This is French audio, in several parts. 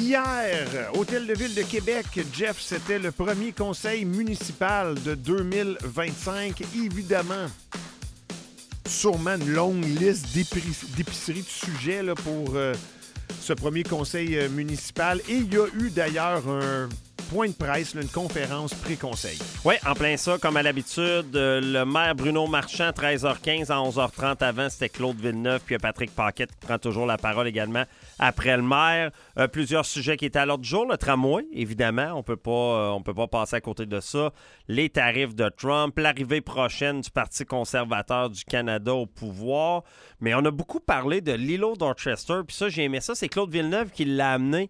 Hier, Hôtel de Ville de Québec, Jeff, c'était le premier conseil municipal de 2025. Évidemment, sûrement une longue liste d'épiceries de sujets là, pour ce premier conseil municipal. Et il y a eu d'ailleurs un point de presse, là, une conférence pré-conseil. Oui, en plein ça, comme à l'habitude, le maire Bruno Marchand, 13h15 à 11h30 avant, c'était Claude Villeneuve, puis Patrick Paquette qui prend toujours la parole également après le maire. Plusieurs sujets qui étaient à l'ordre du jour. Le tramway, évidemment, on peut pas passer à côté de ça. Les tarifs de Trump, l'arrivée prochaine du Parti conservateur du Canada au pouvoir. Mais on a beaucoup parlé de l'îlot Dorchester, puis ça, j'ai aimé ça. C'est Claude Villeneuve qui l'a amené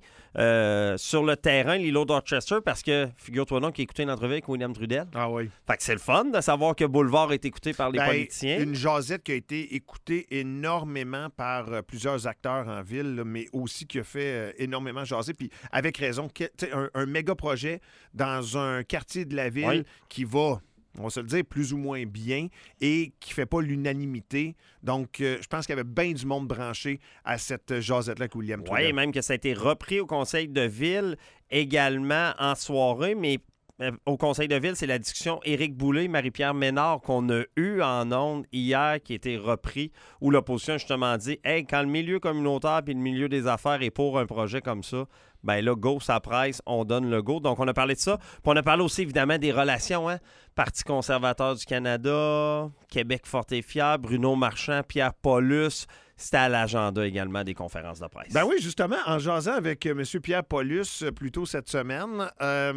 sur le terrain, l'îlot Dorchester, parce que, figure-toi donc qu'il a écouté une entrevue avec William Trudel. Ah oui. Fait que c'est le fun de savoir que Boulevard est écouté par les politiciens. Une jasette qui a été écoutée énormément par plusieurs acteurs en ville, là, mais aussi qui a fait énormément jaser. Puis avec raison, un méga projet dans un quartier de la ville qui va, on va se le dire, plus ou moins bien et qui ne fait pas l'unanimité. Donc, je pense qu'il y avait bien du monde branché à cette jasette-là avec William Trudel. Oui, même que ça a été repris au conseil de ville également en soirée, mais au conseil de ville, c'est la discussion Éric Boulay et Marie-Pierre Ménard qu'on a eue en ondes hier qui a été repris, où l'opposition a justement dit « Hey, quand le milieu communautaire et le milieu des affaires est pour un projet comme ça, ben là, go, ça presse, on donne le go. » Donc, on a parlé de ça. Puis on a parlé aussi, évidemment, des relations, hein? Parti conservateur du Canada, Québec fort et fier, Bruno Marchand, Pierre Paulus. C'était à l'agenda également des conférences de presse. Ben oui, justement, en jasant avec M. Pierre Paulus plus tôt cette semaine,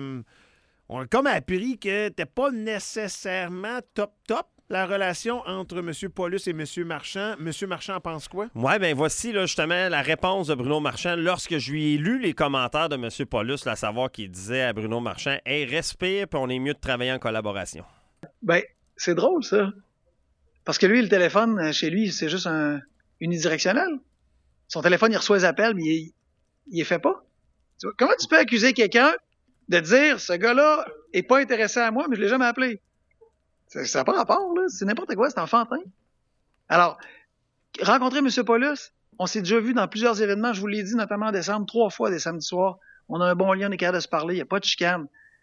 on a comme appris que c'était pas nécessairement top la relation entre M. Paulus et M. Marchand. M. Marchand en pense quoi? Oui, bien voici là, justement la réponse de Bruno Marchand lorsque je lui ai lu les commentaires de M. Paulus, là, à savoir qu'il disait à Bruno Marchand « Hey, respire, puis on est mieux de travailler en collaboration. » Ben, c'est drôle, ça. Parce que lui, le téléphone, chez lui, c'est juste unidirectionnel. Son téléphone, il reçoit les appels, mais il les fait pas. Tu vois, comment tu peux accuser quelqu'un de dire « Ce gars-là est pas intéressé à moi, mais je l'ai jamais appelé. » Ça n'a pas rapport, là. C'est n'importe quoi, c'est enfantin. Alors, rencontrer M. Paulus, on s'est déjà vu dans plusieurs événements, je vous l'ai dit, notamment en décembre, 3 fois des samedis soirs. On a un bon lien, on est capable de se parler, il n'y a pas de chicane.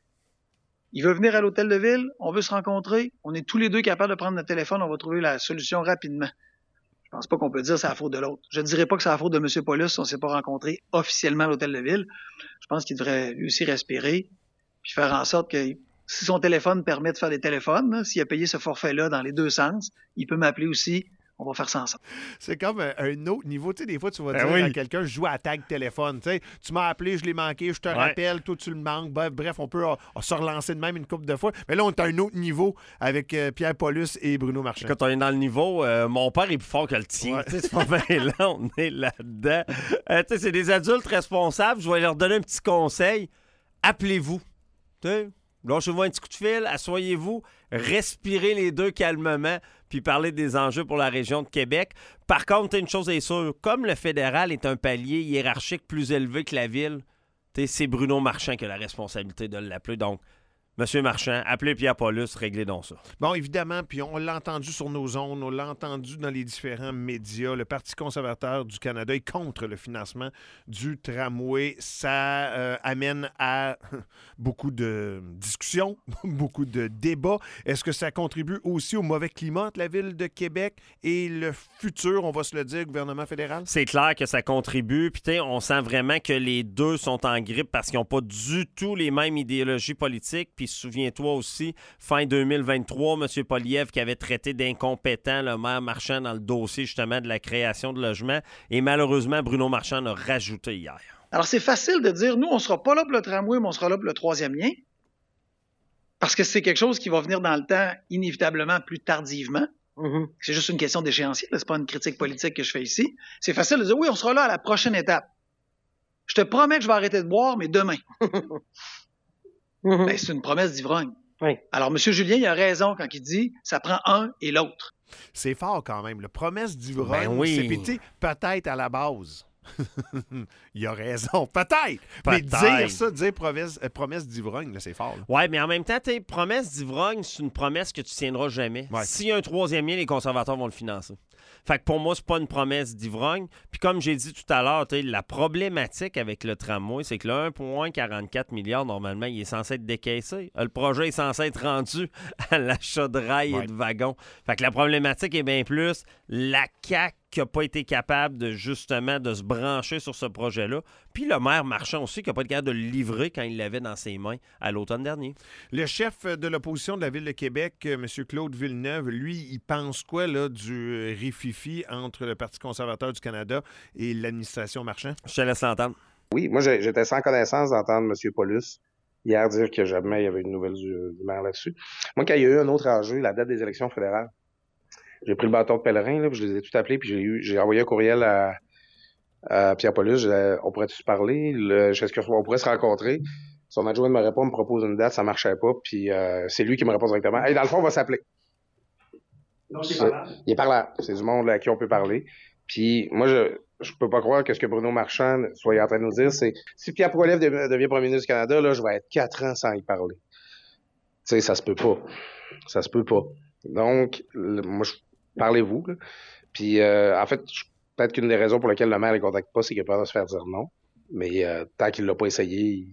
Il veut venir à l'hôtel de ville, on veut se rencontrer, on est tous les deux capables de prendre notre téléphone, on va trouver la solution rapidement. Je pense pas qu'on peut dire que c'est la faute de l'autre. Je ne dirais pas que c'est la faute de M. Paulus si on ne s'est pas rencontré officiellement à l'hôtel de ville. Je pense qu'il devrait lui aussi respirer puis faire en sorte que si son téléphone permet de faire des téléphones, là, s'il a payé ce forfait-là dans les deux sens, il peut m'appeler aussi. On va faire ça ensemble. C'est comme un autre niveau. Tu sais, des fois, tu vas dire à quelqu'un, je joue à tag téléphone. Tu sais, tu m'as appelé, je l'ai manqué, je te rappelle, toi, tu le manques. Bref, on peut se relancer de même une couple de fois. Mais là, on est à un autre niveau avec Pierre Paulus et Bruno Marchand. Quand on est dans le niveau, mon père est plus fort que le tien. C'est pas bien là, on est là-dedans. C'est des adultes responsables. Je vais leur donner un petit conseil. Appelez-vous. Lâchez-vous un petit coup de fil, asseyez-vous, respirez les deux calmement, puis parlez des enjeux pour la région de Québec. Par contre, une chose est sûre, comme le fédéral est un palier hiérarchique plus élevé que la ville, c'est Bruno Marchand qui a la responsabilité de l'appeler. Donc, Monsieur Marchand, appelez Pierre Paulus, réglez donc ça. Bon, évidemment, puis on l'a entendu sur nos ondes, on l'a entendu dans les différents médias. Le Parti conservateur du Canada est contre le financement du tramway. Ça amène à beaucoup de discussions, beaucoup de débats. Est-ce que ça contribue aussi au mauvais climat de la ville de Québec et le futur, on va se le dire, gouvernement fédéral? C'est clair que ça contribue. Puis, on sent vraiment que les deux sont en grippe parce qu'ils n'ont pas du tout les mêmes idéologies politiques. Puis, souviens-toi aussi, fin 2023, M. Poilievre qui avait traité d'incompétent le maire Marchand dans le dossier justement de la création de logements. Et malheureusement, Bruno Marchand a rajouté hier. Alors, c'est facile de dire, nous, on ne sera pas là pour le tramway, mais on sera là pour le troisième lien. Parce que c'est quelque chose qui va venir dans le temps inévitablement plus tardivement. Mm-hmm. C'est juste une question d'échéancier, c'est pas une critique politique que je fais ici. C'est facile de dire, oui, on sera là à la prochaine étape. Je te promets que je vais arrêter de boire, mais demain. Ben, c'est une promesse d'ivrogne. Oui. Alors, M. Julien, il a raison quand il dit ça prend un et l'autre. C'est fort quand même. La promesse d'ivrogne, c'est pété peut-être à la base. Il a raison. Peut-être. Mais dire ça, dire promesse d'ivrogne, là, c'est fort. Oui, mais en même temps, promesse d'ivrogne, c'est une promesse que tu tiendras jamais. Ouais. S'il y a un troisième lien, les conservateurs vont le financer. Fait que pour moi, c'est pas une promesse d'ivrogne. Puis comme j'ai dit tout à l'heure, la problématique avec le tramway, c'est que le 1,44 milliard, normalement, il est censé être décaissé. Le projet est censé être rendu à l'achat de rails et de wagons. Fait que la problématique est bien plus la CAQ qui n'a pas été capable de justement de se brancher sur ce projet-là. Puis le maire Marchand aussi qui n'a pas été capable de le livrer quand il l'avait dans ses mains à l'automne dernier. Le chef de l'opposition de la Ville de Québec, M. Claude Villeneuve, lui, il pense quoi là, du rififi entre le Parti conservateur du Canada et l'administration Marchand? Je te laisse l'entendre. Oui, moi, j'étais sans connaissance d'entendre M. Paulus hier dire que jamais il y avait une nouvelle du maire là-dessus. Moi, quand il y a eu un autre enjeu, la date des élections fédérales, j'ai pris le bâton de pèlerin, là, puis je les ai tout appelés, puis j'ai envoyé un courriel à Pierre Paulus. On pourrait-tu se parler? Est-ce qu'on pourrait se rencontrer? Son adjoint me répond, me propose une date, ça marchait pas, puis c'est lui qui me répond directement. Hey, dans le fond, on va s'appeler. Donc, il est parlable. C'est du monde à qui on peut parler. Puis moi, je peux pas croire que ce que Bruno Marchand soit en train de nous dire, c'est si Pierre Poilievre devient premier ministre du Canada, là, je vais être 4 ans sans y parler. Tu sais, ça se peut pas. Ça se peut pas. Donc, moi, parlez-vous. Là. Puis, en fait, peut-être qu'une des raisons pour lesquelles le maire ne les contacte pas, c'est qu'il a peur de se faire dire non. Mais tant qu'il l'a pas essayé,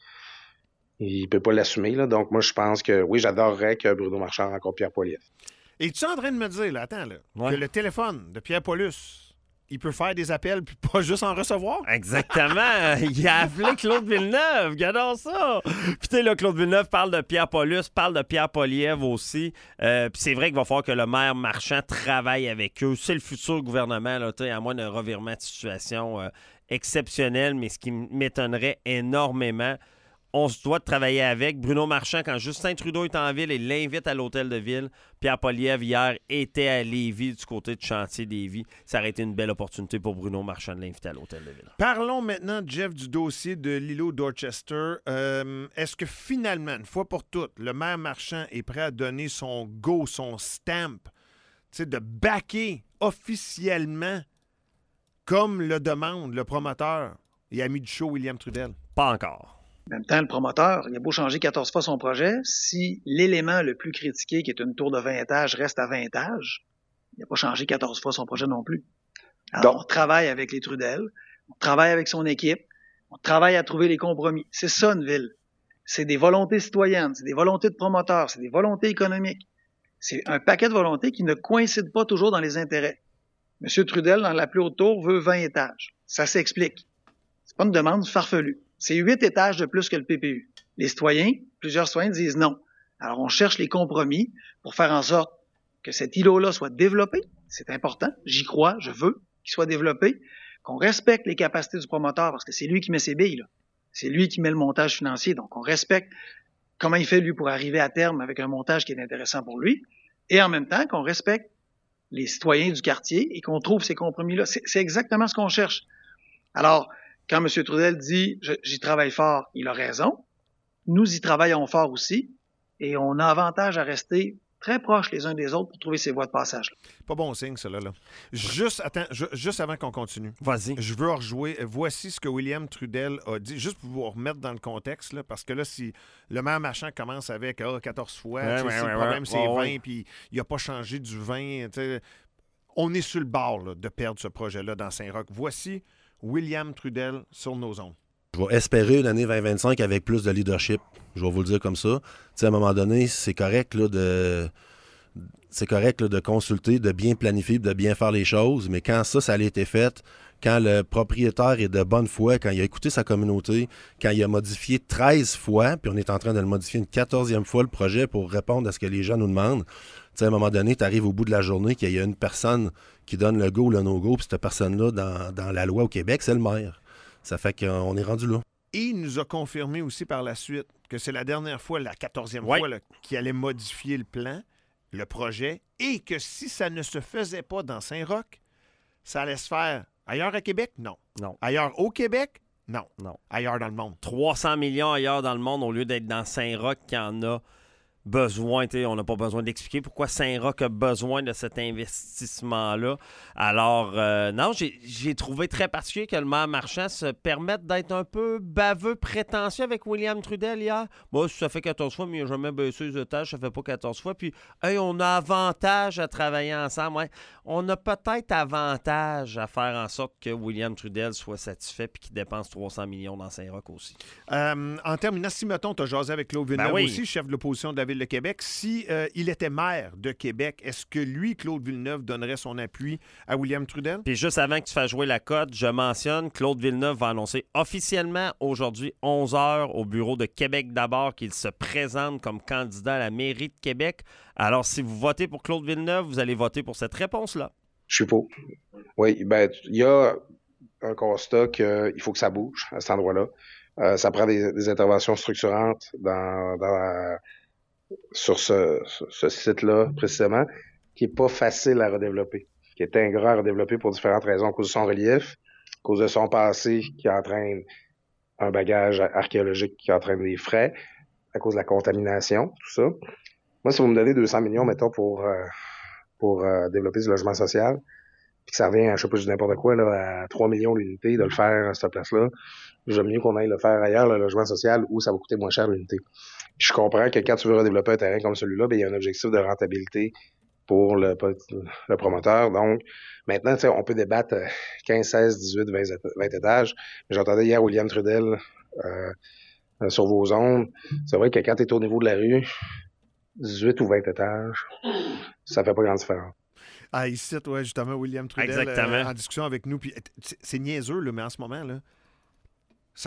il peut pas l'assumer. Là. Donc, moi, je pense que oui, j'adorerais que Bruno Marchand rencontre Pierre Poilievre. Et tu es en train de me dire, là, attends, là, que le téléphone de Pierre Paulus, il peut faire des appels puis pas juste en recevoir? Exactement. Il a appelé Claude Villeneuve. Regardons ça. Puis tu sais, là, Claude Villeneuve parle de Pierre Paulus, parle de Pierre Poilievre aussi. Puis c'est vrai qu'il va falloir que le maire Marchand travaille avec eux. C'est le futur gouvernement, là, à moins d'un revirement de situation exceptionnel, mais ce qui m'étonnerait énormément. On se doit de travailler avec. Bruno Marchand, quand Justin Trudeau est en ville, il l'invite à l'hôtel de ville. Pierre Poilievre, hier, était à Lévis, du côté de Chantier Lévis. Ça aurait été une belle opportunité pour Bruno Marchand de l'inviter à l'hôtel de ville. Parlons maintenant, Jeff, du dossier de l'îlot Dorchester. Est-ce que finalement, une fois pour toutes, le maire Marchand est prêt à donner son go, son stamp, de backer officiellement, comme le demande le promoteur et ami du show William Trudel? Pas encore. En même temps, le promoteur, il a beau changer 14 fois son projet, si l'élément le plus critiqué, qui est une tour de 20 étages, reste à 20 étages, il n'a pas changé 14 fois son projet non plus. Alors, on travaille avec les Trudel, on travaille avec son équipe, on travaille à trouver les compromis. C'est ça, une ville. C'est des volontés citoyennes, c'est des volontés de promoteurs, c'est des volontés économiques. C'est un paquet de volontés qui ne coïncident pas toujours dans les intérêts. M. Trudel, dans la plus haute tour, veut 20 étages. Ça s'explique. C'est pas une demande farfelue. C'est 8 étages de plus que le PPU. Les citoyens, plusieurs citoyens disent non. Alors, on cherche les compromis pour faire en sorte que cet îlot-là soit développé. C'est important. J'y crois. Je veux qu'il soit développé. Qu'on respecte les capacités du promoteur parce que c'est lui qui met ses billes, là. C'est lui qui met le montage financier. Donc, on respecte comment il fait, lui, pour arriver à terme avec un montage qui est intéressant pour lui. Et en même temps, qu'on respecte les citoyens du quartier et qu'on trouve ces compromis-là. C'est exactement ce qu'on cherche. Alors, quand M. Trudel dit « j'y travaille fort », il a raison. Nous y travaillons fort aussi et on a avantage à rester très proches les uns des autres pour trouver ces voies de passage. Pas bon signe, ça, là. Juste avant qu'on continue. Vas-y. Je veux rejouer. Voici ce que William Trudel a dit, juste pour vous remettre dans le contexte, là, parce que là, si le maire Marchand commence avec 14 fois, le problème, c'est 20, puis il n'a pas changé du 20, on est sur le bord là, de perdre ce projet-là dans Saint-Roch. Voici William Trudel sur nos ondes. Je vais espérer une année 2025 avec plus de leadership. Je vais vous le dire comme ça. T'sais, à un moment donné, c'est correct là, de consulter, de bien planifier, de bien faire les choses, mais quand ça a été fait, quand le propriétaire est de bonne foi, quand il a écouté sa communauté, quand il a modifié 13 fois, puis on est en train de le modifier une 14e fois, le projet, pour répondre à ce que les gens nous demandent, à un moment donné, tu arrives au bout de la journée qu'il y a une personne qui donne le go ou le no-go, puis cette personne-là, dans la loi au Québec, c'est le maire. Ça fait qu'on est rendu là. Et il nous a confirmé aussi par la suite que c'est la dernière fois, la 14e fois, qu'il allait modifier le plan, le projet, et que si ça ne se faisait pas dans Saint-Roch, ça allait se faire ailleurs à Québec? Non. Ailleurs au Québec? Non. Ailleurs dans le monde. 300 millions ailleurs dans le monde au lieu d'être dans Saint-Roch qui en a besoin, on n'a pas besoin d'expliquer pourquoi Saint-Roch a besoin de cet investissement-là. Alors, non, j'ai trouvé très particulier que le maire Marchand se permette d'être un peu baveux, prétentieux avec William Trudel hier. Moi, ça fait 14 fois, mais il n'a jamais baissé les étages, ça fait pas 14 fois. Puis, hey, on a avantage à travailler ensemble. Ouais. On a peut-être avantage à faire en sorte que William Trudel soit satisfait et qu'il dépense 300 millions dans Saint-Roch aussi. En terminant, si, mettons, tu as jasé avec Claude Villeneuve oui. aussi, chef de l'opposition de la Ville de Québec. Si il était maire de Québec, est-ce que lui, Claude Villeneuve, donnerait son appui à William Trudel? Puis juste avant que tu fasses jouer la cote, je mentionne, Claude Villeneuve va annoncer officiellement aujourd'hui, 11h, au bureau de Québec d'abord, qu'il se présente comme candidat à la mairie de Québec. Alors, si vous votez pour Claude Villeneuve, vous allez voter pour cette réponse-là. Je suis pour. Oui, ben il y a un constat qu'il faut que ça bouge à cet endroit-là. Ça prend des interventions structurantes sur ce site-là, précisément, qui est pas facile à redévelopper, qui est ingrat à redévelopper pour différentes raisons, à cause de son relief, à cause de son passé qui entraîne un bagage archéologique qui entraîne des frais, à cause de la contamination, tout ça. Moi, si vous me donnez 200 millions, mettons, pour développer du logement social, puis que ça revient à, je sais pas, n'importe quoi, là, à 3 millions l'unité de le faire à cette place-là, j'aime mieux qu'on aille le faire ailleurs, le logement social, où ça va coûter moins cher l'unité. Puis je comprends que quand tu veux redévelopper un terrain comme celui-là, ben il y a un objectif de rentabilité pour le promoteur. Donc, maintenant, on peut débattre 15, 16, 18, 20 étages. Mais j'entendais hier William Trudel sur vos ondes. C'est vrai que quand tu es au niveau de la rue, 18 ou 20 étages, ça fait pas grande différence. Ah, ici, ouais, justement, William Trudel en discussion avec nous. Puis, c'est niaiseux, là, mais en ce moment, là, c'est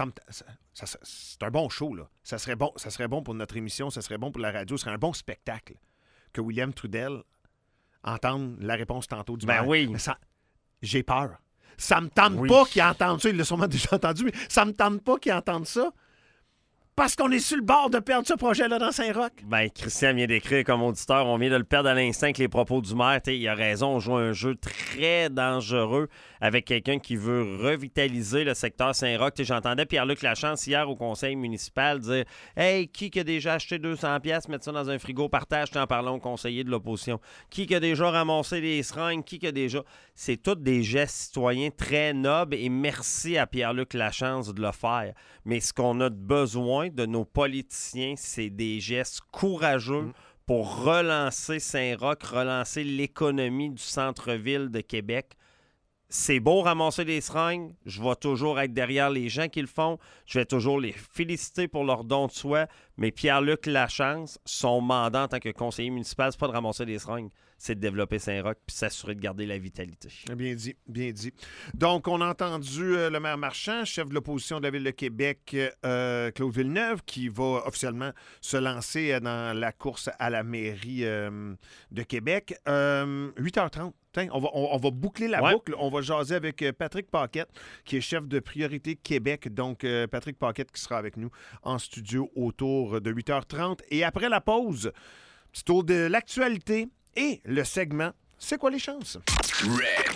un bon show, là. Ça serait bon pour notre émission, ça serait bon pour la radio, ce serait un bon spectacle que William Trudel entende la réponse tantôt du maire. Ben oui. Mais j'ai peur. Ça me tente pas qu'il entende ça. Il l'a sûrement déjà entendu, mais ça me tente pas qu'il entende ça. Parce qu'on est sur le bord de perdre ce projet-là dans Saint-Roch. Ben, Christian vient d'écrire comme auditeur, on vient de le perdre à l'instant avec les propos du maire. Il a raison, on joue un jeu très dangereux avec quelqu'un qui veut revitaliser le secteur Saint-Roch. J'entendais Pierre-Luc Lachance hier au conseil municipal dire « Hey, qui a déjà acheté 200$, mettre ça dans un frigo, partage, en parlant au conseiller de l'opposition. Qui a déjà ramassé les seringues, qui a déjà... » C'est tous des gestes citoyens très nobles et merci à Pierre-Luc Lachance de le faire. Mais ce qu'on a besoin de nos politiciens, c'est des gestes courageux pour relancer Saint-Roch, relancer l'économie du centre-ville de Québec. C'est beau ramasser des seringues, je vais toujours être derrière les gens qui le font, je vais toujours les féliciter pour leur don de soi, mais Pierre-Luc Lachance, son mandat en tant que conseiller municipal, c'est pas de ramasser des seringues, c'est de développer Saint-Roch puis s'assurer de garder la vitalité. Bien dit, bien dit. Donc, on a entendu le maire Marchand, chef de l'opposition de la Ville de Québec, Claude Villeneuve, qui va officiellement se lancer dans la course à la mairie de Québec. 8h30. On va boucler la boucle. On va jaser avec Patrick Paquette, qui est chef de Priorité Québec. Donc, Patrick Paquette qui sera avec nous en studio autour de 8h30. Et après la pause, petit tour de l'actualité et le segment « C'est quoi les chances? »